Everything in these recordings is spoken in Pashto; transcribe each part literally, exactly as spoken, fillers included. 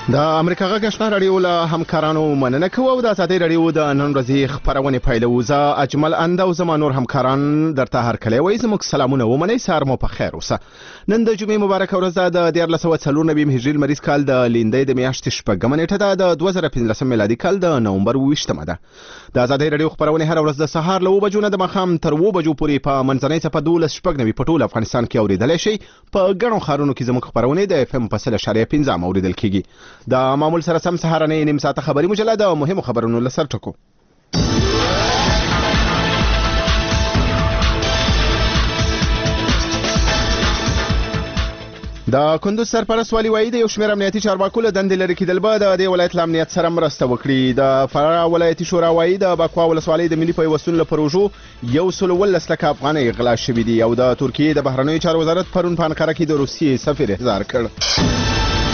د امریکا غږ آشنا رادیو له همکارانو مننه کوو او د ازادۍ رادیو د نن ورځې خپرونې پیلوو. زه اجمل اند او زما نور همکاران درته هرکلی وایي. زموږ سلامونه ومنئ. سهار مو په خیر اوسه. نن د جمعې مبارکه ورځ ده، د دیارلس سوه څلور نوي هجري لمریز کال د لیندۍ د میاشتې شپږمه نیټه ده، د دوه زره پنځلسم میلادي کال د نومبر اوویشتمه ده. د ازادۍ رادیو خپرونې هره ورځ د سهار له اوه بجو نه د ماښام تر اوه بجو پورې په منځنۍ څپه دولس شپږ نوي په ټول افغانستان کې اورېدلی شئ. په ګڼو ښارونو کې زموږ خپرونې د اف ام په سل اشاریه پنځه هم اورېدل کېږي. د معمول سره سم سهارنۍ نیم ساعته خبري مجله د مهمو خبرونو له سرټکو. د کندوز سرپرست والي وایي د یو شمېر امنیتي چارواکو له دندې لرې کېدل به د دې ولایت له امنیت سره مرسته وکړي. د فراه ولایتي شورا وایي د باکوا ولسوالۍ د ملي پیوستون له پروژو یو سل اوولس لکه افغانۍ غلا شوي دي او د ترکیې د بهرنیو چارو وزارت پرون په انقره کې د روسیې سفیر احضار کړ.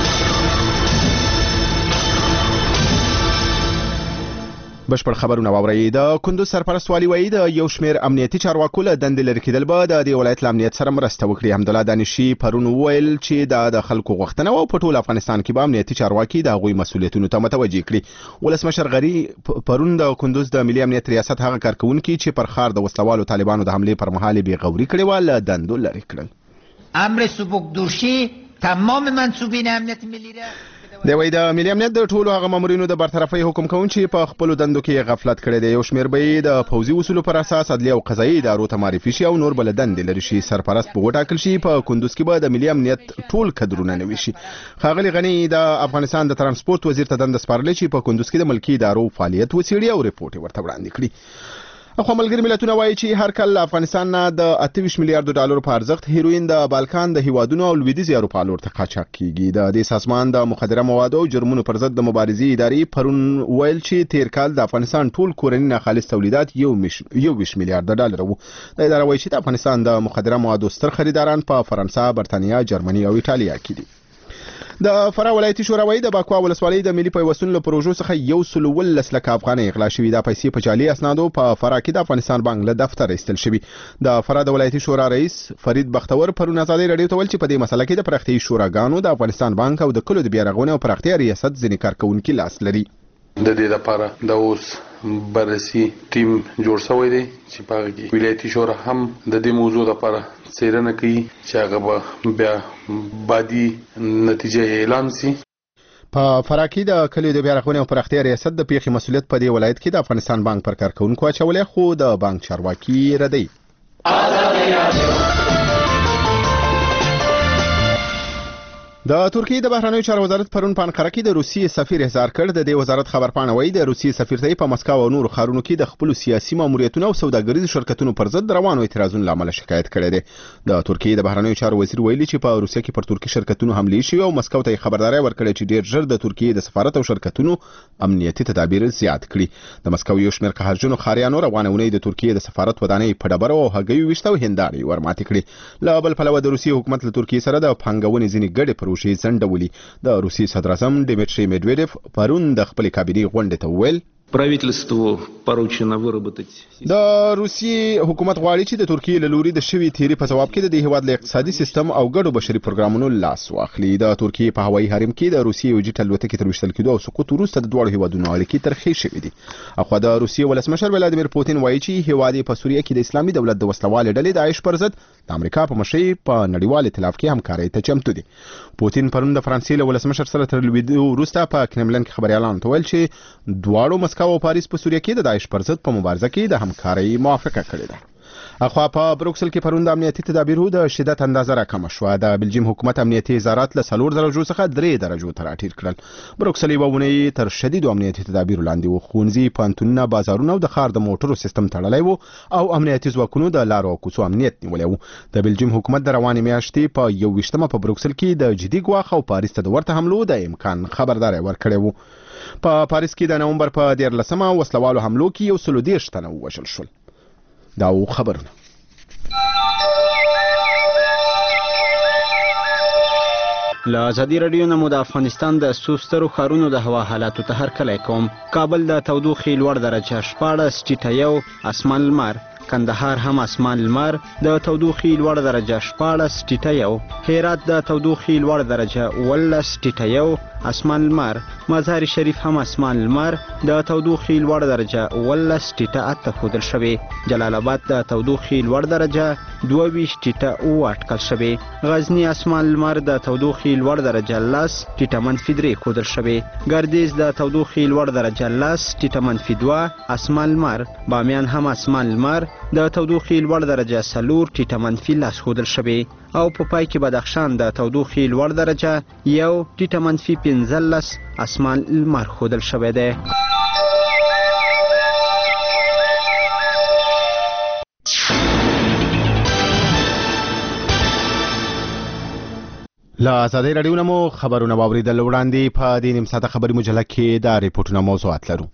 بشپړ خبرونه واورئ. د کندوز سرپرست والي وایي د یو شمېر امنیتي چارواکو له دندې لرې کېدل به د دې ولایت له امنیت سره مرسته وکړي. حمدالله دانشي پرون وویل چې دا د خلکو غوښتنه وه او په ټول افغانستان کې به امنیتي چارواکي د هغوی مسؤلیتونو ته متوجه کړي. ولسمشر غني پرون د کندوز د ملي امنیت ریاست هغه کارکوونکي چې پر ښار د وسلوالو طالبانو د حملې پر مهال یې بېغوري کړې وه له دندو لرې کړل. امر سبکدوشی تمام منصوبین امنیت ملی را دی وایي د ملي امنیت د ټولو هغه مامورینو د برطرفۍ حکم کوم چې په خپلو دندو کې غفلت کړی دی. یو شمېر به یې د پوځي اصولو پر اساس عدلي او قضایي ادارو ته معرفي شي او نور به له دندې لرې شي. سرپرست به وټاکل شي. په کندوز کې به د ملي امنیت ټول کدرونه نوي شي. ښاغلي غني د افغانستان د ترانسپورت وزیر ته دنده سپارلې چې په کندوز کې د ملکي ادارو فعالیت وڅېړي او رپورټ یې ورته وړاندې کړي. اخوا ملګري ملتونه وایي چې هر کال افغانستان نه د اته ویشت میلیارډو ډالرو په ارزښت هیروین د بالکان د هیوادونو او لویدیځې اروپا لور ته قاچاق کیږي. د دې سازمان د مخدره موادو او جرمونو پر ضد د مبارزې ادارې پرون ویل چې تیر کال د افغانستان ټول کورني ناخالص تولیدات یو ویشت میلیارډ ډالر وو. د اداره وایي چې د افغانستان د مخدره موادو ستر خریداران په فرانسه، برتانیا، جرمني او ایټالیا کې دي. د فراه ولایتي شورا وایي د باکوا ولسوالۍ د ملي پیوستون له پروژو څخه یو سل اوولس لکه افغانۍ غلا شوي. دا پیسې په جعلي اسنادو په فراه کې د افغانستان بانک له دفتره ایستل شوي. د فراه د ولایتي شورا رئیس فرید بختور پرون ازادۍ رادیو ته ویل چې په دې مسله کې د پراختیایي شوراګانو، د افغانستان بانک او د کلیو د بیارغونې او پراختیا ریاست ځینې کارکوونکي لاس لري. د دې لپاره د اوس بررسي ټیم جوړ شوی دی چې په هغه کې ولایتي شورا هم د دې موضوع لپاره څېړنه کوي چې هغه به بیا بعدي نتیجه اعلان شي. په فراه کې د کلیو د بیارغونې او پراختیا ریاست د پیښې مسؤلیت په دې ولایت کې د افغانستان بانک پر کارکوونکو اچولی، خو د بانک چارواکي ردوي. د ترکیې د بهرنیو چارو وزارت پرون په انقره کې د روسیې سفیر احضار کړ. د دې وزارت خبرپاڼه وایي د روسیې سفیر ته په مسکو او نورو ښارونو کې د خپلو سیاسي ماموریتونو او سوداګریزو شرکتونو پر ضد روانو اعتراضونو له امله شکایت کړی دی. د ترکیې د بهرنیو چارو وزیر ویلي چې په روسیه کې پر ترکي شرکتونو حملې شوي او مسکو ته یې خبرداری ورکړې چې ډېر ژر د ترکیې د سفارت او شرکتونو امنیتي تدابیر زیات کړي. د مسکو یو شمېر قهرجنو ښاریانو روانه اونۍ د ترکیې د سفارت ودانۍ په ډبرو او هګیو ویشت او هنداړې ورماتې کړې. له بل پلوه د روسیې حکومت له ترکیې سره د پانګونې ځینې ګډې پروژې ځنډولي. د روسیې صدر اعظم ډیمیټري میډویډیف پرون د خپلې کابینې غونډې ته وویل правительству поручено выработать. د روسیې حکومت غواړي چې د ترکیې له لوري د شوي تیري په ځواب کې د دې هیواد له اقتصادي سیستم او ګډو بشري پروګرامونو لاس واخلي. د ترکیې په هوایي حریم کې د روسیې یو جیټ الوتکې تر ویشتل کېدو او سقوط وروسته د دواړو هیوادونو اړیکې ترخې شوې دي. اخوا د روسیې ولسمشر ولادیمیر پوتین وایي چې هیواد په سوریه کې د اسلامي دولت د وسلوالې ډلې داعش پر ضد د امریکا په مشرۍ په نړیوال ائتلاف کې همکارۍ ته چمتو دي. پوتین پرون د فرانسې له ولسمشر سره تر لویدو وروسته په کرملن کې خبريالانو ته ویل چې دواړو مسکو او پاریس په سوریه کې د داعش پر ضد په مبارزه کې د همکارۍ موافقه کړې ده. اخوا په بروکسل کې پرون د امنیتي تدابیرو د شدت اندازه راکمه شوه. د بلجیم حکومت امنیتي وزارت له څلور درجو څخه درې درجو ته راټیټ کړل. بروکسل یوه اونۍ تر شدیدو امنیتي تدابیرو لاندې و. ښوونځي، پوهنتونونه، بازارونه او د ښار د موټرو سیستم تړلی و او امنیتي ځواکونو د لارو او کوڅو امنیت نیولی و. د بلجیم حکومت د روانې میاشتې په یو ویشتمه په بروکسل کې د جدي ګواښ او پاریس ته د ورته حملو د امکان خبرداری ورکړی و. په پاریس کې د نومبر په دیارلسمه وسلوالو حملو کې یو سل دېرش تنه ووژل شول. دا و خبرونه. له ازادي رادیو نه مو د افغانستان د څو سترو ښارونو د هوا حالاتو ته هرکلی کوم. کابل د تودوخې لوړ درجه شپاړس، ټیټه یو، اسمان لمر. کندهار هم اسمان لمر، د تودوخې لوړ درجه شپاړس، ټیټه یو. هرات د تودوخې لوړ درجه اوولس، ټیټه یو. اسمان لمر، مزار شریف هم اسمان لمر د تودوخې لوړ درجه اوولس ټیټه اته ښودل شوې. جلال آباد د تودوخې لوړ درجه دوه ویشت ټیټه اوه اټکل شوې. غزني اسمان لمر د تودوخې لوړ درجه لس ټیټه منفي درې ښودل شوې. ګردیز د تودوخې لوړ درجه لس ټیټه منفي دوه. اسمان لمر، بامیان هم اسمان لمر د تودوخې لوړ درجه څلور ټیټه منفي لس ښودل شوې. او په پای کې بدخشان د تودوخې لوړ درجه یو ټیټه منفي پنځلس اسمان لمر ښودل شوی دی. له ازادۍ راډیو نه مو خبرونه واورېدل. وړاندې په دې نیم ساعته خبري مجله کې دا ریپورټونه موضوعات لرو.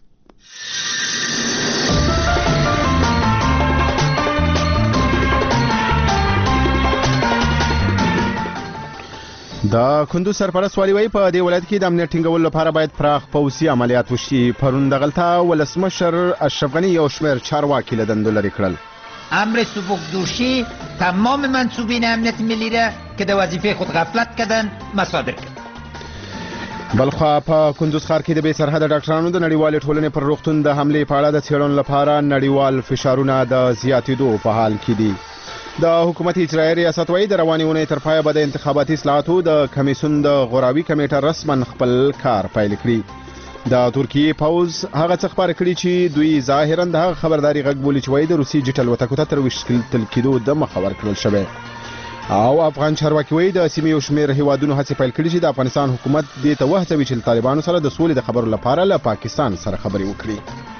د کندوز سرپرست والي وایي په دې ولایت کې د امنیت ټینګولو لپاره باید پراخ پوځي عملیات وشي. پرون دغلته ولسمشر اشرف غنی یو شمېر چارواکي له دندو لرې کړل. امر سبکدوشی تمام منصوبین امنیت ملی را که در وظیفه خود غفلت کردن مصادر کرد. بلخوا په کندوز ښار کې د بې سرحده ډاکټرانو د نړیوالې ټولنې پر روغتون د حملې په اړه د څېړنو لپاره نړیوال فشارونه د زیاتېدو په حال کې دي. د حکومت اجرایي ریاست وایي د روانې اونۍ تر پایه به د انتخاباتي اصلاحاتو د کمیسیون د غوراوي کمیټه رسما خپل کار پیل کړي. د ترکیې پوز هغه څه خبره کړي چې دوی ظاهرا د هغه خبرداري غږ بولي چې وایي د روسي جټل وتکو ته تر وشکل کېدو د مخه ورکړل شوی. او افغان چارواکي وایي د سیمې یو شمېر هیوادونو هڅې پیل کړي چې د افغانستان حکومت دې ته وهڅوي چې له طالبانو سره د سولې د خبرو لپاره له پاکستان سره خبرې وکړي.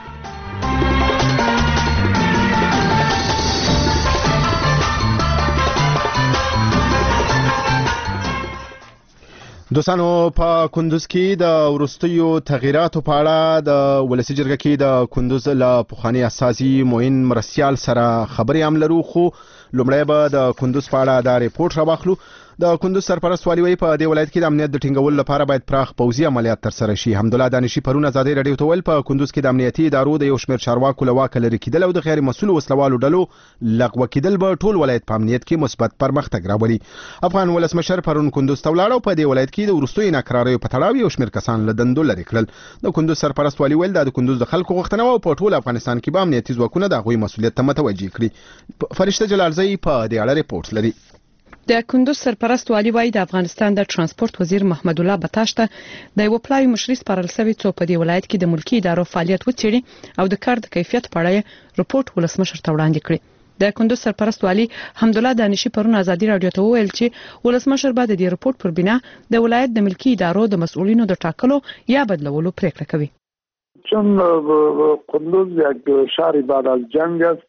دوستانو په کندوز کې د وروستیو تغییراتو په اړه د ولسي جرګه کې د کندوز له پخواني استازي معین مرستیال سره خبرې هم لرو. خو لومړی به د کندوز په اړه دا ریپورټ راواخلو. د کندوز سرپرست والي وایي په دې ولایت کې د امنیت د ټینګولو لپاره باید پراخ پوځي عملیات ترسره شي. حمدالله دانشي پرون ازادۍ راډیو ته ویل په کندوز کې د امنیتي ادارو د یو شمېر چارواکو له واکه لرې کېدل او د غیر مسؤلو وسلوالو ډلو لغوه کېدل به ټول ولایت په امنیت کې مثبت پرمختګ راولي. افغان ولسمشر پرون کندوز ته ولاړ او په دې ولایت کې د وروستیو ناکراریو په تړاو یو شمېر کسان له دندو لرې کړل. د کندوز سرپرست والي ویل دا د کندوز د خلکو غوښتنه او په ټول افغانستان کې به امنیتي ځواکونه د هغوی مسؤلیت ته متوجه کړي. فرشته جلالزی په دې اړه ریپورټ لري. د کندوز سرپرست والي وایي د افغانستان د ترانسپورت وزیر محمد الله بتاش ته د یو پلاوي مشري سپارل شوی څو په دې ولایت کې د ملکی ادارو فعالیت وڅېړي او د کار د کیفیت په اړه رپورټ ولسمشر ته وړاندې کړي. د کندوز سرپرست والي حمدالله دانشي پرون ازادي راډیو ته وویل چې ولسمشر به د دې رپورټ پر بنا د ولایت د ملکی ادارو د مسؤلینو د ټاکلو یا بدلولو پریکړه کوي. چون کندوز یک شهر بعد از جنگ است،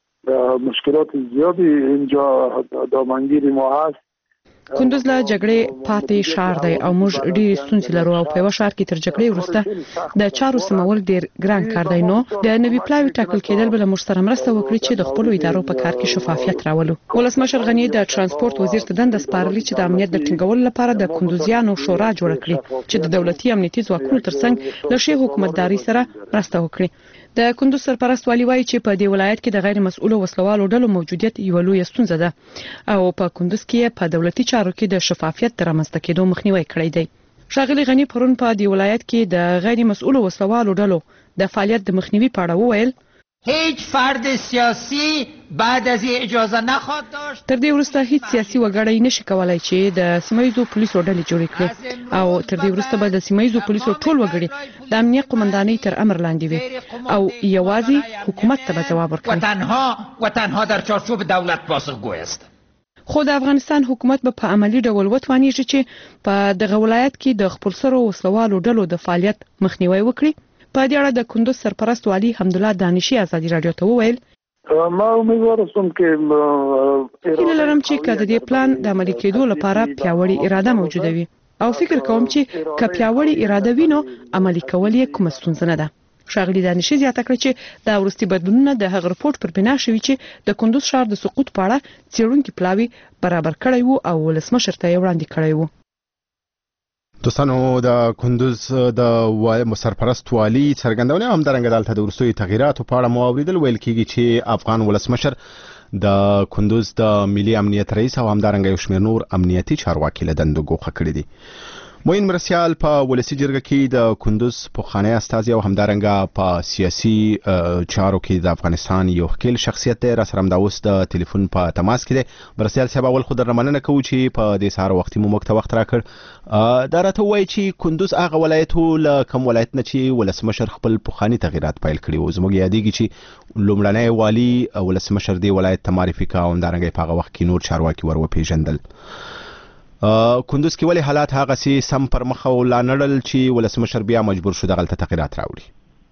مشکلات زیادی اینجا دامنگیری ما هست. کندوز له جګړې پاتې شهر دی او موږ ډېر ستونزې لرو او په یو شهر کې تر جګړې وروسته د چارو سمول ډېر ګران کار دی. نو د نوي پلاوي ټاکل کېدل بل موږ سره مرسته وکړي چې د خپل ادارو په کار کې شفافیت راولو. ولسمشر غنی د ترانسپورت وزیر ته دنده سپارلې چې د امنیت د ټینګولو لپاره د کندوزیانو شورا جوړ کړي چې د دولتي امنیتي ځواکونو ترڅنګ له شی حکومتداري سره مرسته وکړي. د کندوز سرپرست والي وایي چې په دې ولایت کې د غیر مسؤلو وسلوالو ډلو موجودیت یو لوی ستونزه ده او په کندوز کې په دولتي چارو کې د شفافیت تر رامنځته کېدو مخنیوي کړی دی. ښاغلي غنی پرون په دې ولایت کې د غیر مسؤلو وسلوالو ډلو د فعالیت د مخنیوي په اړه وویل هیچ فرد سیاسی بعد از این اجازه نخواهد داشت. تر دې وروسته هیڅ سیاسي وګړی نشي کولای چې د سیمایزو پولیسو ډلې جوړې کړي او تر دې وروسته به د سیمایزو پولیسو ټول وګړي د امنیت قومندانۍ تر امر لاندې وي او یوازې حکومت ته به جواب ورکړي. و تنها و تنها در چارچوب دولت پاسخگوی است. خو د افغانستان حکومت به په عملی ډول وتوانیږي چې په دغه ولایت کې د خپلسرو وسلوالو ډلو د فعالیت مخنیوي وکړي. په دې اړه د کندوز سرپرست والي حمدالله دانشي ازادي راډیو ته وویل ما امیدوار یم چې هیله لرم چې کله د دې پلان د عملي کېدو لپاره پیاوړی اراده موجوده وي او فکر کوم چې که پیاوړی اراده وي نو عملي کول یې کومه ستونزه نه ده. ښاغلي دانشي زیاته کړه چې دا وروستي بدلونونه د هغه رپورټ پر بنا شوي چې د کندوز ښار د سقوط په اړه څېړونکي پلاوي برابر کړی وو او ولسمشر ته یې وړاندې کړی وو. دوستانو د کندوز د سرپرست والي څرګندونه هم درنګ دلته د وروستیو تغییراتو په اړه مو اوریدل. ویل کېږي چې افغان ولسمشر د کندوز د ملي امنیت رئیس او همدارنګه یو شمېر نور امنیتي چارواکي له دندو ګوښه کړي دي. موین مرسیال په ولسی جرګه کې د کندوز پخوانی استازي او همدارنګه په سیاسي چارو کې د افغانستان یو خپل شخصیت دی. را سره د اوس د ټلیفون په تماس کې دی. مرسیال صاحب اول خو درمننه کوو چې په دې سهار وختي مو مکته وخت راکړ. دا راته وایي چې کندوز هغه ولایت له کوم ولایت نه چې ولسمشر خپل پخوانی تغیرات پیل کړي وو. زموږ یادېږي چې لومړنی والي ولسمشر دی ولایت ته معرفي کا او همدارنګه په هغه وخت کې نور چارواکي ور وپېژندل. کندوز کې ولې حالات هغه سي سم پر مخ او لا نړل چې ولسمشر بیا مجبور شو دغه تغیرات راوړي؟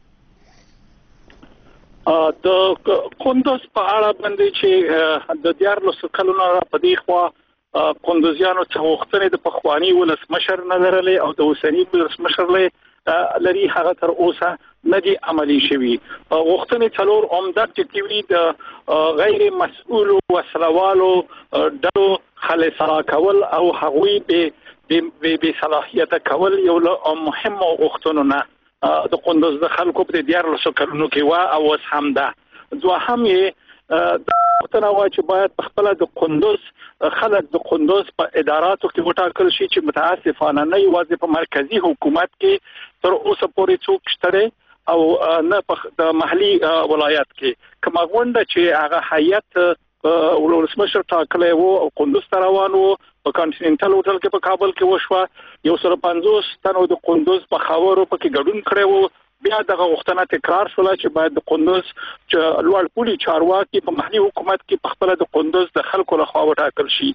د کندوز په اړه باندې چې د دیارلسو کلونو په دې خوا کندوزیانو څخه غوښتنې د پخوانی ولسمشر نه لرلې او د اوسنی ولسمشر لري هغه تر اوسه نه دي عملي شوي. غوښتنې څلور عمده ټکي د غیر مسؤل وسلوالو ډلو خلصرا کول او هغوی به به صلاحیت کول یو له مهمو غوښتنو نه د کندوز د خلکو په دیارلسو کلونو کې وا او اوس هم ده. دوهم یې د غوښتنه وا چې باید په خپل د کندوز خلک د کندوز په اداراتو کې وټاکل شي چې متاسفانه نه یوازې په مرکزی حکومت کې تر اوسه پورې څوک شته او نه په د محلي ولایت کې کومه غونډه چې هغه هیئت ولسمشر ټاکلی وو او کندوز ته روان وو په کانټیننټل هوټل کې په کابل کې وشوه. یو سل پنځوس تنو د کندوز په خاورو پکې ګډون کړی وو. بیا دغه غوښتنه تکرار شوه چې باید د کندوز لوړ پوړي چارواکي په محلي حکومت کې په خپل د کندوز د خلکو لخوا وټاکل شي.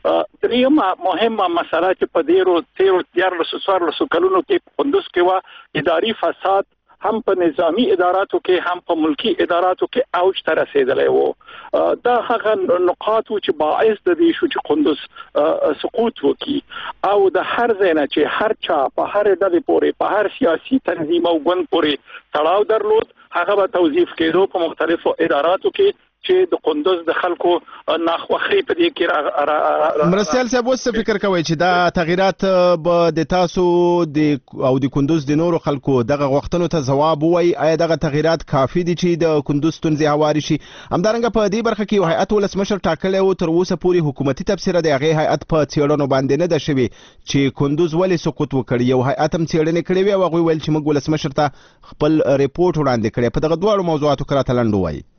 دریمه مهمه مسله چې په ډیرو تیرو دیارلسو څوارلسو کلونو کې په کندوز کې وه اداري فساد هم په نظامی اداراتو کې هم په ملکی اداراتو کې اوج ته رسیدلی وو. دا هغه نقاط چې باعث د دې شو چې کندوز سقوط وکړي او د هر ځای نه چې هر چا په هر ډلې پورې په هر سیاسي تنظیم او ګوند پورې تړاو درلود هغه به توظیف کېدو په مختلفو اداراتو کې چې د کندوز د خلکو ناخوخي په دې کې. مرسیال صاحب اوس فکر کوي چې دا تغیرات به د تاسو د او د کندوز د نورو خلکو دغه غوښتنو ته ځواب وایي؟ آیا دغه تغیرات کافي دي چې د کندوز ستونزې هواري شي؟ همدارنګه په دې برخه کې یو هیئت ولسمشر ټاکلی و تر اوسه پورې حکومتي تبصره د هغې هیئت په څېړنو باندې نه ده شوې چې کندوز ولې سقوط وکړي. یو هیئت هم څېړنې کړې وې او هغوی ویل چې موږ ولسمشر ته خپل ریپورټ وړاندې کړی. په دغه دواړو موضوعاتو کې راته لنډ ووایي.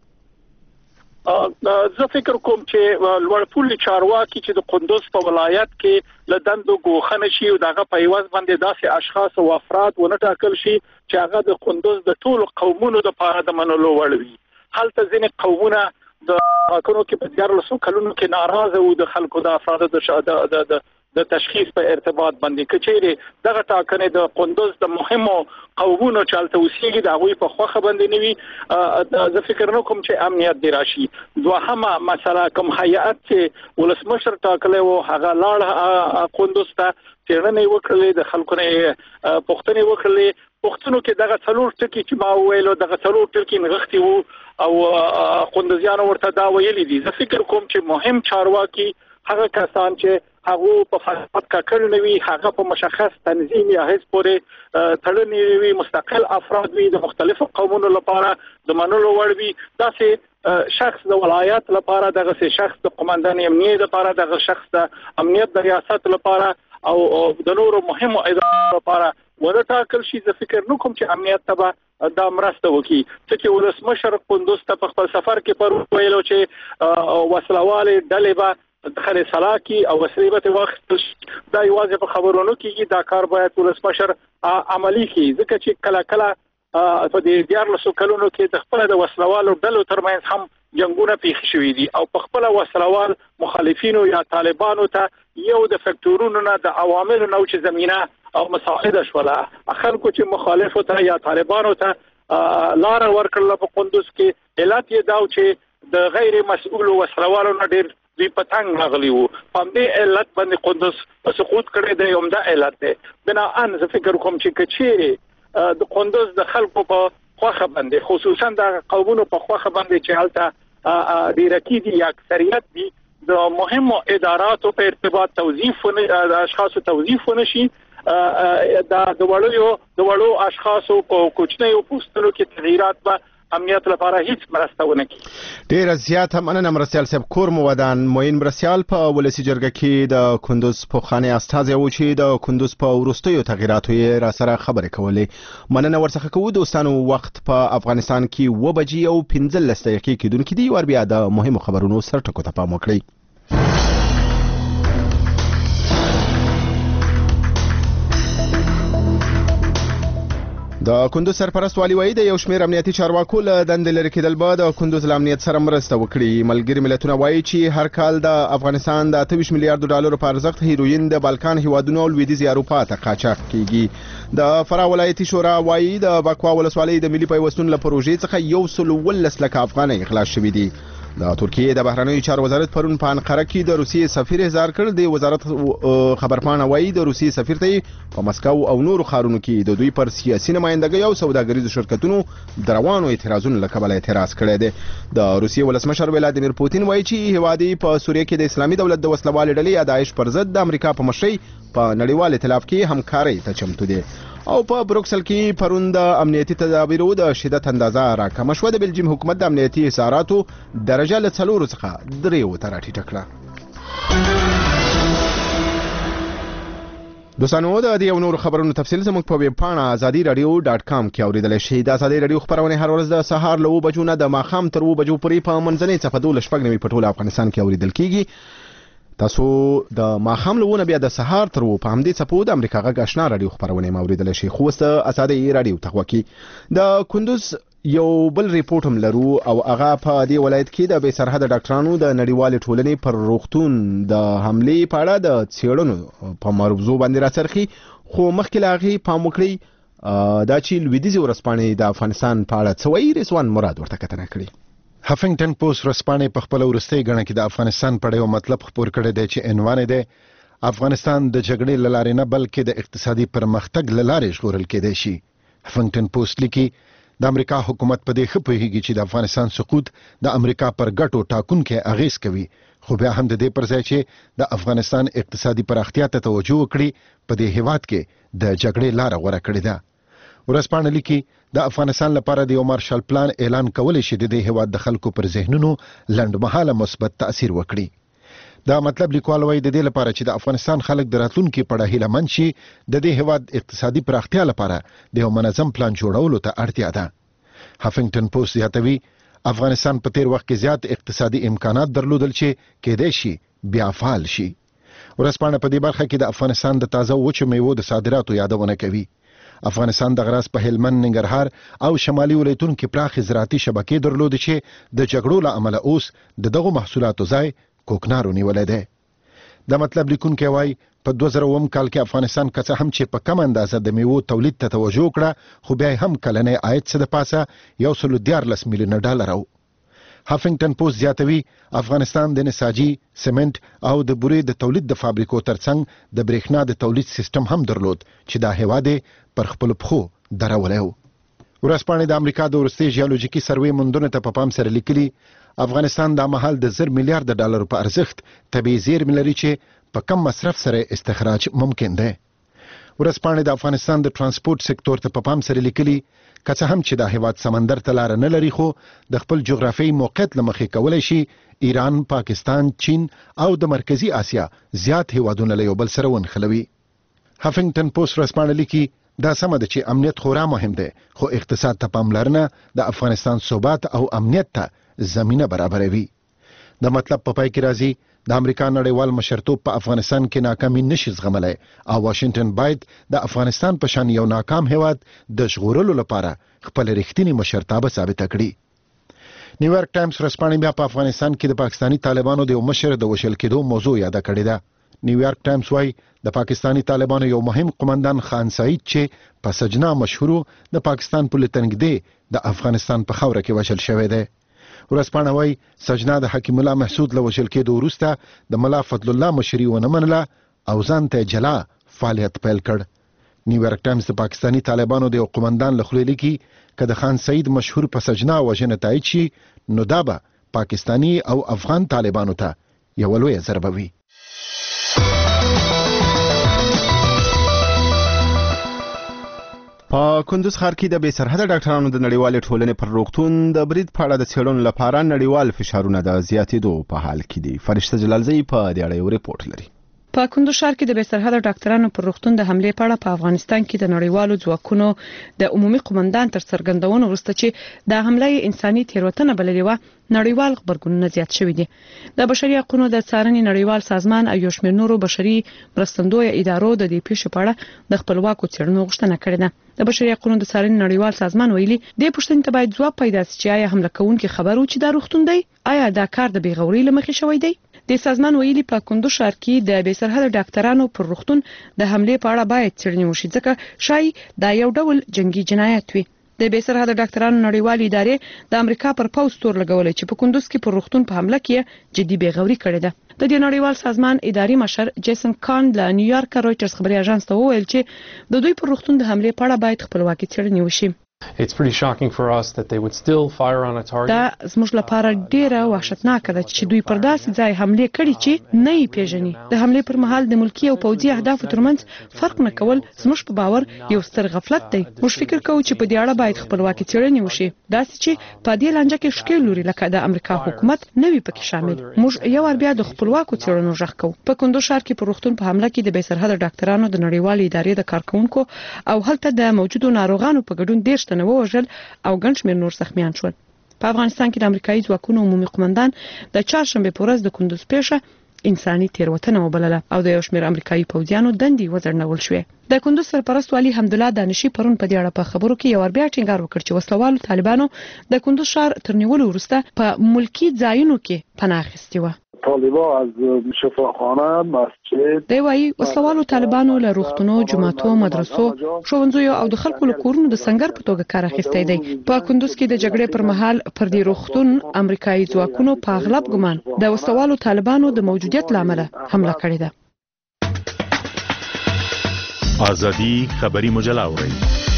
زه فکر کوم چې لوړ پوړي چارواکي چې د کندوز په ولایت کې له دندو ګوښه شي او دغه په یوازې باندې داسې اشخاص او افراد ونه ټاکل شي چې هغه د کندوز د ټولو قومونو لپاره د منلو وړ وي. هلته ځینې قومونه د حکومت کې په دیارلسو کلونو کې ناراضه وو د خلکو د افرادو د د د تشخیص په ارتباط باندې کچېره دغه ټاکنې د کندوز د مهمو قومونو چالت اوسېږي د هغوی په خوخه باندې نوي. زه فکر نه کوم چې امنیت دی راشي. دوهمه مسله کوم هیئت چې ولسمشر ټاکلی وو هغه لاړ کندوز ته څېړنې وکړلې د خلکو نه پوښتنې وکړلې. پوښتنو کې دغه څلور ټکي چې ما وویلو دغه څلور ټکي نغښتي وو او کندوزیانو ورته دا ویلي دي. زه فکر کوم چې مهم چارواکي هغه کسان چې هغه په فساد ککړ نه وي هغه په مشخص تنظیم یا حزب پورې تړلې وي مستقل افراد وي د مختلفو قومونو لپاره د منلو وړ وي. داسې شخص د ولایت لپاره دغه شخص د قومندان امنیت لپاره دغه شخص د امنیت د ریاست لپاره او د نورو مهمو ادارو لپاره ورټاکل شي. زه فکر نه کوم چې امنیت ته دا مرسته وکړي. چې ولسمشر کندوز ته په خپل سفر کې پر ویلو چې وسلوالې ډلې به دخل سلاکی او وسیله به وخت دا یوازې په خبرونو کې دا کار باید ولسمشر عملی کړي. ځکه چې کله کله په دې دیارلسو کلونو کې د خپل د وسلوالو ډلو ترمنځ هم جنگونه پیښ شوي دي او په خپل وسلوال مخالفینو یا طالبانو ته یو د فکټورونو نه د عواملو نو چې زمينه او مساعده شوله خلکو چې مخالفو ته یا طالبانو ته لار ورکړل په کندوز کې. علت یې دا چې د غیر مسؤل وسلوالو نه ډیر دوی پتنګ راغلی وو. په دې علت باندې کندوز سقوط کړی دی. عمده علت دی. بنا ان زه فکر کوم چې کچېره د کندوز د خلکو په خوخه باندې خصوصا د قومونو په خوخه باندې چې حالته ډیر کې دي یا اکثریت دي د مهمو اداراتو په ارتباط توظیف د اشخاصو توظیف ونشي. دا د وړو د وړو اشخاصو په کوچنیو پوسټونو کې تغیرات به امنیت لپاره هیڅ مرسته ونه کړي. ډیر زیات مننه مرستیال صاحب. کور مو ودان موین مرستیال په ولسی جرګه کې د کندوز پوخانه استازی و چې د کندوز په ورستیو تغیراتو یې را سره خبرې کولې. مننه ورڅخه کوو. دوستانو وخت په افغانستان کې و بجې او پنځلس دقیقې کېدونکې دي. ور بیا د مهمو خبرونو سرټکو ته پام وکړئ. د کندوز سرپرست والي وایي د یو شمېر امنیتي چارواکو له دندې لرې کېدل به د کندوز له امنیت سره مرسته وکړي. ملګري ملتونه وایي چې هر کال د افغانستان د اته ویشت میلیارډو ډالرو په ارزښت هیروین د بالکان هیوادونو او لویدیځې اروپا ته قاچاق کیږي. د فراه ولایتي شورا وایي د بکوا ولسوالۍ د ملي پیوستون له پروژې څخه یو سل ولس لکه افغانۍ اخلاص شوي دي. د ترکیې د بهرنیو چارو وزارت پرون په انقره کې د روسیې سفیر احضار کړ. د وزارت خبرپاڼه وایي د روسیې سفیر ته په مسکو او نورو ښارونو کې د دوی پر سیاسي نمایندګۍ او سوداګریزو شرکتونو د روانو اعتراضونو له کبله اعتراض کړی دی. د روسیې ولسمشر ولادیمیر پوتین وایي چې هیواد په سوریه کې د اسلامي دولت د وسلوالې ډلې یا داعش پر ضد د امریکا په مشرۍ په نړیوال ائتلاف کې همکارۍ ته چمتو دی. او په بروکسل کې پرون د امنیتي تدابیرو د شدت اندازه راکمه شوه. د بلجیم حکومت د امنیتي احصاراتو درجه له څلورو څخه دریو ته راټیټه کړه. دوستانو د دې او نورو خبرونو تفصیل زموږ په ویب پاڼه ازادي رادیو ډاټ کام کې اوریدلی شئ. د ازادي رادیو خبرونه هر ورځ د سهار له اوه بجو نه د ماښام تر اوه بجو پورې په منځنۍ څپه دولس شپږ نوي په ټول افغانستان کې اوریدل کیږي. تاسو د ماښام لونه بیا د سهار تر په همدې څپو د امریکا غږ آشنا رادیو خبرونه موریدل شي. خو ست ازادي رادیو تخوکی د کندوز یو بل ریپورت هم لرو او هغه په دې ولایت کې د بې سرحده ډاکټرانو د نړیوال ټولنې پر روغتون د حملې په اړه د څېړنو په موضوع باندې راڅرخي. خو مخکې له هغې پام وکړئ دا چې لویدیځې ورځپاڼې د افغانستان په اړه څه وایي. رضوان مراد ورته کتنه کړې. هفنګټن پوسټ ورځپاڼې په خپل ورستۍ غڼه کې د افغانستان په اړه یو مطلب خپور کړی دی چې عنوان دی افغانستان د جګړې له لارې نه بلکې د اقتصادي پرمختګ له لارې ژغورل کېدای شي. هفنګټن پوسټ لیکي د امریکا حکومت په دې ښه پوهیږي چې د افغانستان سقوط د امریکا پر ګټو ټاکونکي اغیز کوي. خو بیا هم د دې پر ځای چې د افغانستان اقتصادي پراختیا ته توجه وکړي په دې هیواد کې د جګړې لار غوره کړې ده. ورځپاڼه لیکي د افغانستان لپاره د یو مارشال پلان اعلان کولای شي د دې هیواد د خلکو پر ذهنونو لنډمهاله مثبت تاثیر وکړي. دا مطلب لیکوال وایي د دې لپاره چې د افغانستان خلک د راتلونکي په اړه هیله مند شي د دې هیواد اقتصادي پراختیا لپاره د یو منظم پلان جوړولو ته اړتیا ده. هفنګټن پوسټ زیاتوي افغانستان په تیر وخت کې زیات اقتصادي امکانات درلودل چې کېدای شي بیا فعال شي. ورځپاڼه په دې برخه کې د افغانستان د تازه وچو میوو د صادراتو یادونه کوي. افغانستان د غراس په هلمند، ننګرهار او شمالي ولایتونو کې پراخې زراعتي شبکې درلودې چې د جګړو له امله اوس د دغو محصولاتو ځای کوکنارو نیولی دی. د مطلب لیکونکی وایي په دوه زره اووم کال کې افغانستان که څه هم چې په کم اندازه د میوو تولید ته توجه وکړه خو بیا هم کلنی عاید څه د پاسه یو سل دیارلس میلیونه ډالر و. هفنګټن پوسټ زیاتوي افغانستان د نساجي، سمنټ او د بورې د تولید د فابریکو ترڅنګ د برېښنا د تولید سیستم هم درلود چې دا هیواد پر خپل پخو درولی و. ورځپاڼې د امریکا د وروستي ژیالوجیکي سروې موندنو ته په پام سره لیکلي افغانستان دا مهال د زر میلیارډ ډالرو په ارزښت طبیعي زیرمې لري چې په کم مصرف سره استخراج ممکن دی. ورځپاڼې د افغانستان د ترانسپورت سکتور ته په پام سره لیکلي که څه هم چې دا هیواد سمندر ته لاره نه لري خو د خپل جغرافیایي موقعیت له مخې کولی شي ایران، پاکستان، چین او د مرکزي آسیا زیات هیوادونه له یو بل سره ونښلوي. هفنګټن پوسټ ورځپاڼه لیکي دا سمه ده چې امنیت خورا مهم دی خو اقتصاد ته پاملرنه د افغانستان ثبات او امنیت ته زمینه برابروي. د مطلب په پای کې راځي د امریکا نړیوال مشرتوب په افغانستان کې ناکامي نشي زغملی او واشنگټن باید د افغانستان په شان یو ناکام هیواد د ژغورلو لپاره خپل رښتینی مشرتابه ثابته کړي. نیویارک ټایمز ورځپاڼې بیا په افغانستان کې د پاکستاني طالبانو د یو مشر د وژل کېدو موضوع یاده کړې ده. نیویارک ټایمز وایي د پاکستاني طالبانو یو مهم قومندان خان سعید چې په سجنا مشهورو د پاکستان په لتنګدې د افغانستان په خاوره کې وژل شوی دی. ورځپاڼه وایي سجنا د حکیم الله محسود له وژل کېدو وروسته د ملا فضل الله مشري ونه منله او ځان ته جلا فعالیت پیل کړ. نیویارک ټایمز د پاکستاني طالبانو د یو قومندان له خولې لیکي که د خان سعید مشهور په سجنا وژنه تایید شي نو دا به پاکستاني او افغان طالبانو ته یوه لویه ضربه وي. په کندوز ښار کې د بې سرحده ډاکټرانو د نړیوالې ټولنې پر روغتون د برید په اړه د څېړنو لپاره نړیوال فشارونه د زیاتېدو په حال کې دي. فرشته جلالزی په دې اړه یو ریپورت لري. په کندوز ښار کې د بې سرحده ډاکټرانو پر روغتون د حملې په اړه په افغانستان کې د نړیوالو ځواکونو د عمومي قومندان تر څرګندونو وروسته چې د حملې انساني تېروتنه بللې و، نړیوال خبرګونونه زیات شوي دي. د بشري حقوقو د څارنې نړیوال سازمان او یو شمېر نورو بشري مرستندویه ادارو د دې پیښې په اړه د خپلواکو څېړنو غوښتنه کړې ده. د بشري حقوقو د څارنې نړیوال سازمان ویلي دې پوښتنې ته باید ځواب پیدا شي چې آیا حمله کوونکي خبر و چې دا روغتون دی؟ آیا دا کار د بېغورۍ له مخې شوی دی؟ د سازمان ویلي په کندوز ښار کې د بې سرحده ډاکټرانو پر روغتون د حملې په اړه باید څېړنې وشي، ځکه شای دا یو ډول جنگي جنایت وي. د بې سرحده ډاکټرانو نړیوالې ادارې د امریکا پر پوز تور لګولې چې په کندوز کې پر روغتون په حمله کې جدي بېغوري کړې ده. د دې نړیوال سازمان اداري مشر جیسن کان له نیویارک رويټرز خبري اژانس ته وویل چې د دوی پر روغتون د حملې په اړه باید خپلواکي څېړنې وشي. It's pretty shocking for us that they would still fire on a target. دا زموږ لپاره ډیره وحشتناک ده چې دوی پر داسې ځای حمله کړي چې نه یې پیژني. د حملې پر مهال د ملکی او پوځي اهدافو ترمنځ فرق نه کول زموږ په باور یو ستر غفلت دی. موږ فکر کوو چې په دې اړه باید خپلواکي څېړنې وشي، داسې چې په دې لانجه کې شکل لري لکه د امریکا حکومت نه وي پکې شامل. موږ یو ور بیا د خپلواکو څېړنو غږ کوو. په کندوز ښار کې پر روغتون په حمله کې د بې سرحده ډاکټرانو د نړیوالې ادارې د کارکونکو او هلته د موجودو ناروغانو په ګډون دیرش تنه ووژل او ګڼ شمېر نور زخمیان شول. په افغانستان کې د امریکایي ځواکونو عمومي قومندان د چهارشنبې په ورځ د کندوز پیښه انساني تېروتنه وبلله او د یو شمېر امریکایي پوځیانو دندې وځړنول شوې. د کندوز سرپرست والي حمدالله دانشي پرون په دې اړه په خبرو کې یو بیا ټینګار وکړ چې وسلوالو طالبانو د کندوز ښار تر نیولو وروسته په ملکی ځایونو کې پناه اخیستې وه. طالبان از شفاخانه مسجد دی وايي وسلوالو طالبانو له روغتونو، جماعتو، مدرسو، ښوونځیو او د خلکو له کورونو د سنگر په توګه کار اخیستی دی. په کندوز کې د جګړې پر مهال پر دې روغتون امریکایي ځواکونو په اغلب ګمان د وسلوالو طالبانو د موجودیت لامل حمله کړې ده. ازادي خبری مجله اورئ.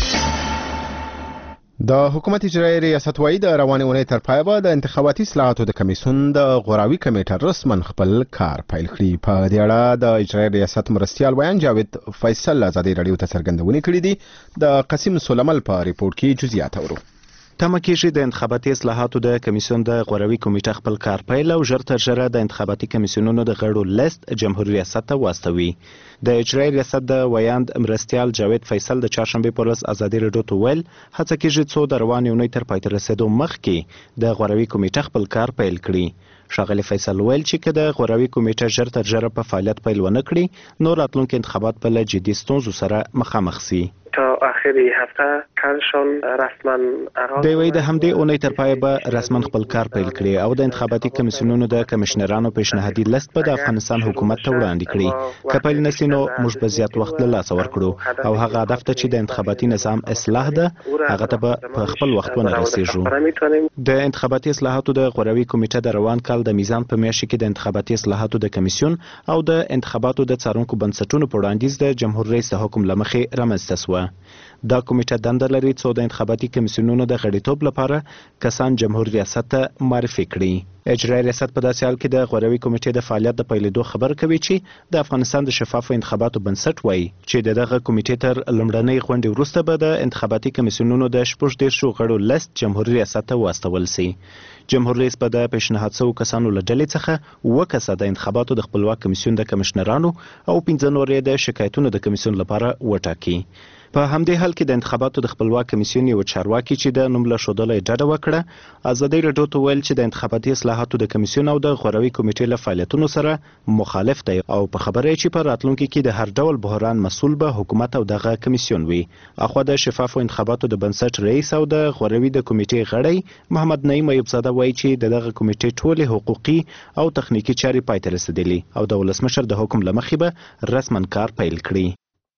د حکومت اجرایي ریاست وايي د روانې اونۍ تر پایه به د انتخاباتي اصلاحاتو د کمیسیون د غوراوي کمیټه رسمن خپل کار پیل کړي. په دې اړه د اجرایي ریاست مرستیال ویان جاوید فیصل ازادي رادیو ته څرګندونې کړې دي. د قاسم سلیمل په ریپورت کې جزئیات اورو. تمه کېږي د انتخاباتي اصلاحاتو د کمیسیون د غوراوي کمیټه خپل کار پیل او ژر تر ژره د انتخاباتي کمیسیونونو د غړو لیست جمهوریت ریاست ته واستوي. د اجرایي ریاست د ویاند مرستیال جاوید فیصل د چهارشنبې په ورځ ازادي رادیو ته ویل هڅه کېږي څو د روانې اونۍ تر پای ته رسېدو مخکې د غوراوي کمیټه خپل کار پیل کړي. ښاغلي فیصل ویل چې که د غوراوي کمیټه ژر تر ژره په فعالیت پیل ونه کړي نو راتلونکي انتخابات به له جدي ستونزو سره مخامخ سي. تا آخر هفته کارشان رسما آغاز دی وی د همدې اونۍ تر پایه به رسما خپل کار پیل کړي او د انتخاباتي کمیسیونونو د کمشنرانو پیشنهادي لیست به د افغانستان حکومت ته وړاندې کړي. که پیل نسي نو موږ به زیات وخت له لاسه ورکړو او هغه هدف ته چې د انتخاباتي نظام اصلاح ده هغه ته به په خپل وخت ونه رسیږو. د انتخاباتي اصلاحاتو د غوراوي کمیټه د روان کال د میزان په میاشت کې د انتخاباتي اصلاحاتو د کمیسیون او د انتخاباتو د څارونکو بنسټونو په وړاندیز د جمهور رئیس د حکم لمخې رامنځته شوه. دا کمیټه دنده لري څو د انتخاباتي کمیسیونونو د غړیتوب لپاره کسان جمهور ریاست ته معرفي کړي. اجرایي ریاست په داسې حال کې د غوراوي کمیټې د فعالیت د پیلېدو خبر کوي چې د افغانستان د شفافو انتخاباتو بنسټ وایي چې د دغه کمیټې تر لومړنۍ غونډې وروسته به د انتخاباتي کمیسیونونو د شپږ دېرشو غړو لیست جمهور ریاست ته واستول سي. جمهور رئیس به د پیشنهاد شوو کسانو له ډلې څخه اووه کسه د انتخاباتو د خپلواک کمیسیون د کمشنرانو او پنځه نور یې د شکایتونو د کمیسیون لپاره وټاکي. په همدې حال کې د انتخاباتو د خپلواک کمیسیون یو چارواکي چې د نوم له ښودلو یې ډډه وکړه ازادي رادیو ته ویل چې د انتخاباتي اصلاحاتو د کمیسیون او د غوراوي کمیټې له فعالیتونو سره مخالف دی او په خبره یې چې په راتلونکي کې د هر ډول بحران مسؤل به حکومت او دغه کمیسیون وي. اخوا د شفافو انتخاباتو د بنسټ رئیس او د غوراوي د کمیټې غړی محمد نعیم ایوبزاده وایي چې د دغه کمیټې ټولې حقوقي او تخنیکی چارې پای ته رسېدلي او د ولسمشر د حکم له مخې به رسما کار پیل کړي.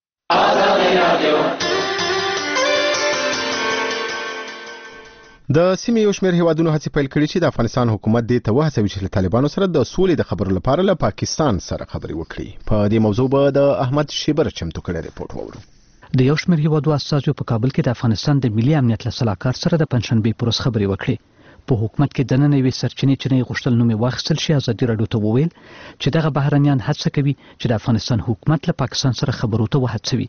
د سیمې یو شمېر هیوادونو هڅې پیل کړي چې د افغانستان حکومت دې ته وهڅوي چې له طالبانو سره د سولې د خبرو لپاره له پاکستان سره خبرې وکړي. په دې موضوع به د احمد شیبر چمتو کړی ریپورت وورو. د یو شمېر هیوادو استازو په کابل کې د افغانستان د ملي امنیت له سلاکار سره د پنځشنبې پر ورځ خبرې وکړي. په حکومت کې د نن یوې سرچینې چې نه غوښتل نوم واخیستل شي ازادي رادیو ته وویل چې دغه بهرنیان هڅه کوي چې د افغانستان حکومت له پاکستان سره خبرو ته وهڅوي.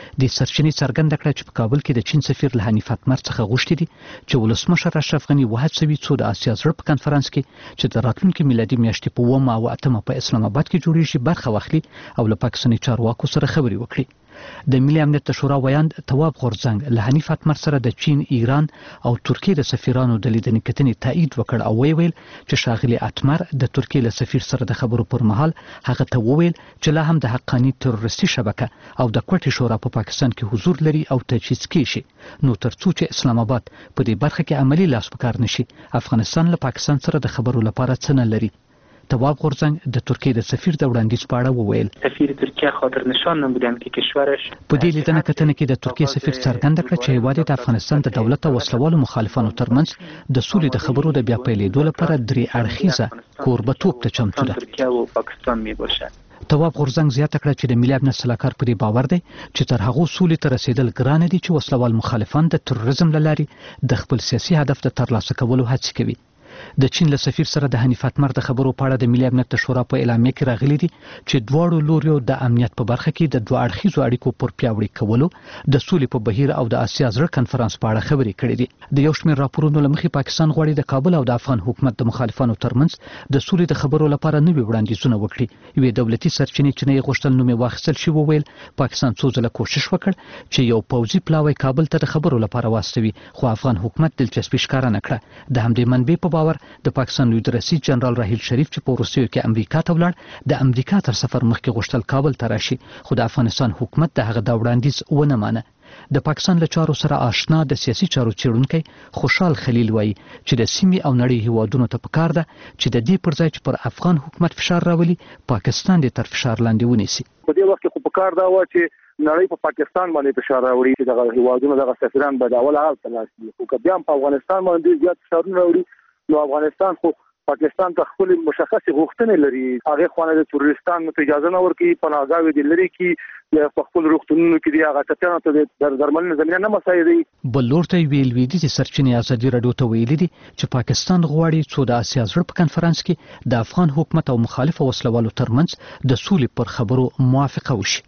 د سرچینې څرګنده کړه چې په کابل کې د چین سفیر له حنیف اتمر څخه غوښتي دي چې ولسمشر اشرف غني وهڅوي څو د اسیا زړه په کنفرانس کې چې د راتلونکي میلادي میاشتې په اوومه او اتمه په اسلام آباد کې جوړیږي برخه واخلي او له پاکستاني چارواکو سره خبرې وکړي. د ملي امنیت شورا ویاند تواب غورځنګ له حنیف اتمر سره د چین، ایران او ترکیې د سفیرانو د لیدنې کتنې تایید وکړ او ویل چې شاغلي اتمر د ترکیې له سفیر سره د خبرو پر مهال هغه ته وویل چې لا هم د حقاني تروریستي شبکه او د کوټې شورا په پاکستان کې حضور لري او تجهیز کیږي، نو ترڅو چې اسلام آباد په دې برخه کې عملی لاس پکار نشي افغانستان له پاکستان سره د خبرو لپاره څه نه لري. تواب غورځنګ د ترکیې د سفیر د وړاندیز په اړه وویل سفیر ترکیه خاطر نشان نمودند که کشورش په دې لیدنه کتنه کې د ترکیې سفیر څرګنده کړه چې هیواد د افغانستان د دولت او وسلوالو مخالفانو ترمنځ د سولې د خبرو د بیا پیلېدو لپاره درې اړخیزه کوربتوب ته چمتو ده. ترکیه او پاکستان میباشد. تواب غورځنګ زیاته کړه چې د ملي امنیت سلاکار په دې باور دی چې تر هغو سولې ته رسیدل ګران دي چې وسلوال مخالفان د تروریزم له لارې د خپل سیاسي هدف د ترلاسه کولو هڅې کوي. د چین له سفیر سره د حنیف اتمر د خبرو په اړه د ملي امنیت شورا په اعلامیه کې راغلي دي چې دواړو لوریو د امنیت په برخه کې د دوه اړخیزو اړیکو پر پیاوړي کولو، د سولې په بهیر او د اسیا زړه کنفرانس په اړه خبرې کړې دي. د یو شمېر راپورونو له مخې پاکستان غواړي د کابل او د افغان حکومت د مخالفانو ترمنځ د سولې د خبرو لپاره نوي وړاندیزونه وکړي. یوې دولتي سرچینې چې نه یې غوښتل نوم یې واخیستل شي وویل پاکستان څو ځله کوشش وکړ چې یو پوځي پلاوی کابل ته د خبرو لپاره واستوي، خو افغان حکومت دلچسپي ښکاره نه کړه. د همدې منبع په باور د پاکستان لوی رئیس جنرال راحیل شریف چې په روسیې کې امریکا ته ولاړ د امریکا تر سفر مخکې غوښتل کابل ته راشي، خو د افغانستان حکومت د هغه د وړاندیز ونه مانه. د پاکستان له چارو سره آشنا د سیاسي چارو څېړونکی خوشحال خلیل وایي چې د سیمې او نړۍ هیوادونو ته پکار ده چې د دې پر ځای چې پر افغان حکومت فشار راولي پاکستان دې تر فشار لاندې ونیسي. په دې وخت کې خو پکار دا و چې نړۍ په پاکستان باندې فشار راوړي چې دغه هیوادونو دغه سفیران به د اول حال تلاسي، خو که بیا هم په افغانستان باندې زیات فشارونه راوړي نو افغانستان خو پاکستان ته خپل مشخص غوښتنې لري. هغه خوانه د تروریستان ته اجازه نه ورکړي، پناهګاوي دي لري کې په خپل روغتونونو کې دی هغه ټپیانو ته د درملنې زمینه نه مساعدوي. بل لور ته ویل ویدي چې سرچینې ازادي راډیو ته ویلي دي چې پاکستان غواړي څو د اسیا زړه په کنفرانس کې د افغان حکومت او مخالف وسلوالو ترمنځ د سولې پر خبرو موافقه وشي.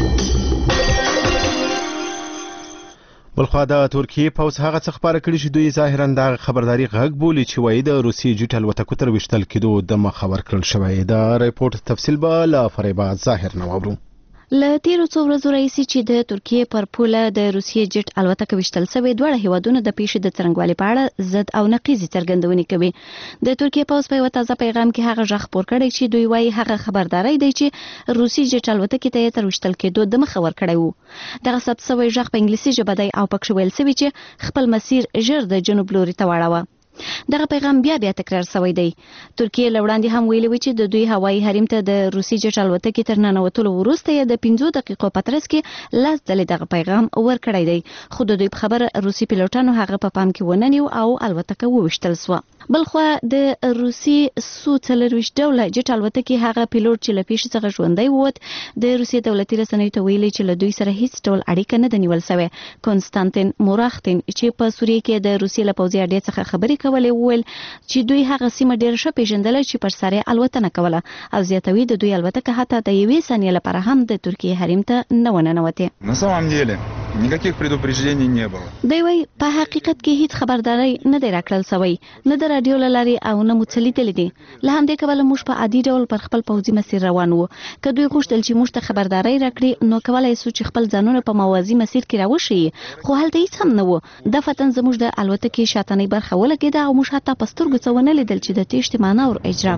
بلخوا د ترکیې پوځ هغه څه خبره کړې چې دوی ظاهرا د خبرداري غږ بولي چې وایي د روسي جټ الوتکو تر وشتل کېدو د مخور کړل شوی. د ریپورت تفصیل به له فریبا ظاهر نه واورو. له تیرو څو ورځو راهیسې چې د ترکیې پر پوله د روسیې جټ الوتکه وشتل شوې، دواړه هیوادونه د پیښې د څرنګوالي په اړه ضد او نقیضې څرګندونې کوي. د ترکیې پوځ په یو تازه پیغام کې هغه ژغ خپور کړی چې دوی وایي هغه خبرداري دی چې روسي جټ الوتکې ته تر وشتل کېدو د مخه ور کړی وو. دغه ثبت شوی ژغ په انګلیسي ژبه دی او پکښ ویل شوی چې خپل مسیر ژر د جنوب لوري ته واړوه. دغه پیغام بیا بیا تکرار شوی دی. ترکیه لوړاندې هم ویلي و چې د دوی هوایي حریم ته د روسي جټ الوتکې تر ننوتلو وروسته د پنځو دقیقو په ترڅ کې لاس ځلې دغه پیغام ورکړی دی، خو د دوی په خبره روسي پیلوټانو هغه په پام کې ونه نیو او الوتکه وویشتل شوه. بلخوا د روسي سو څلرویشت ډوله جټ الوتکې هغه پیلوټ چې له پیښې څخه ژوندی ووت د روسي دولتي رسنیو ته ویلي چې له دوی سره هیڅ ډول اړیکه نه ده نیول شوې. کنستانتین موراختین چې په سوریه کې د روسي له پوځي اډې څخه خبرې کولې وویل چې دوی هغه سیمه ډېر ښه پیژندله چې پر سر یې الوتنه کوله او زیاتوي د دوی الوتکه حتی د یوې ثانیې لپاره هم د ترکیې حریم ته نه وننوتې. На самом деле никаких предупреждений не было. دوی وایي په حقیقت کې هیڅ خبرداري نه دی راکړل شوی، نه د راډیو له لارې او نه مو څه لیدلي دي. له همدې کبله موږ په عادي ډول پر خپل پوځي مسیر روان وو. که دوی غوښتل چې موږ ته خبرداري راکړي نو کولی سو چې خپل ځانونه په موازي مسیر کې راوښیي، خو هلته هیڅ هم نه و. دفتن زموږ د الوتکې شاتنۍ برخه ولګېده او موږ حتی په سترګو څه ونه لیدل چې د تېښتې مانور اجرا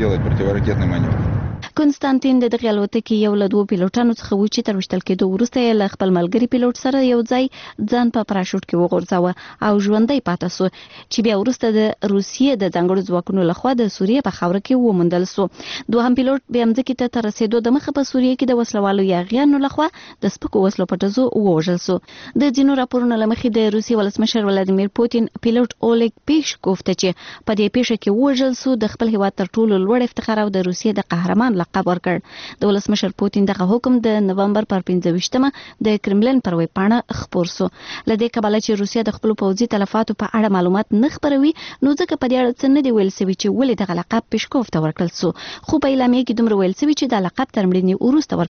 کړو. کنستانتین د دغه الوتکې یو له دوه پیلوټانو څخه و چې تر وشتل کېدو وروسته یې له خپل ملګري پیلوټ سره یو ځای ځان په پراشوټ کې وغورځاوه او ژوندی پاتې سو، چې بیا وروسته د روسیې د ځانګړو ځواکونو لخوا د سوریې په خاوره کې وموندل سو. دوهم پیلوټ بیا مځکې ته تر رسېدو د مخه په سوریې کې د وسلوالو یاغیانو لخوا د سپکو وسلو په ډزو ووژل سو. د ځینو راپورونو له مخې د روسیې ولسمشر ولادیمیر پوتین پیلوټ اولګ پیشکوف ته چې په دې پیښه کې ووژل سو د خپل هیواد تر ټولو لوړ افتخار او د روسیې د قهرمان لقب ورکړ. د ولسمشر پوتین دغه حکم د نومبر پر پنځه ویشتمه د کرملین پر ویب پاڼه خپور سو. لدې کبله چې روسیه د خپل پوځي تلفاتو په اړه معلومات نه خپروي نو ځکه په دې اړه څه نه دی ویل شوی چې ولې دغه لقب پیشکوف ته ورکړل سو، خو په اعلامیه کې دومره ویل شوی چې د لقب تر مړینې وروسته